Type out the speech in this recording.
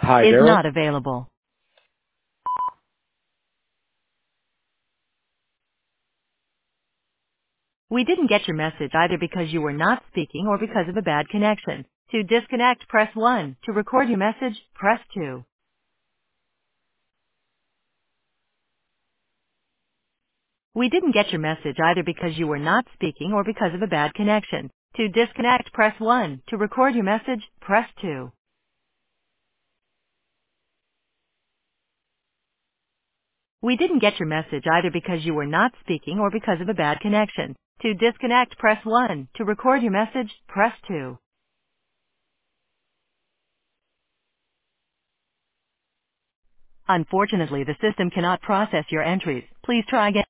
Hi, is Daryl. not available. We didn't get your message either because you were not speaking or because of a bad connection. To disconnect, press 1. To record your message, press 2. We didn't get your message either because you were not speaking or because of a bad connection. To disconnect, press 1. To record your message, press 2. We didn't get your message either because you were not speaking or because of a bad connection. To disconnect, press 1. To record your message, press 2. Unfortunately, the system cannot process your entries. Please try again.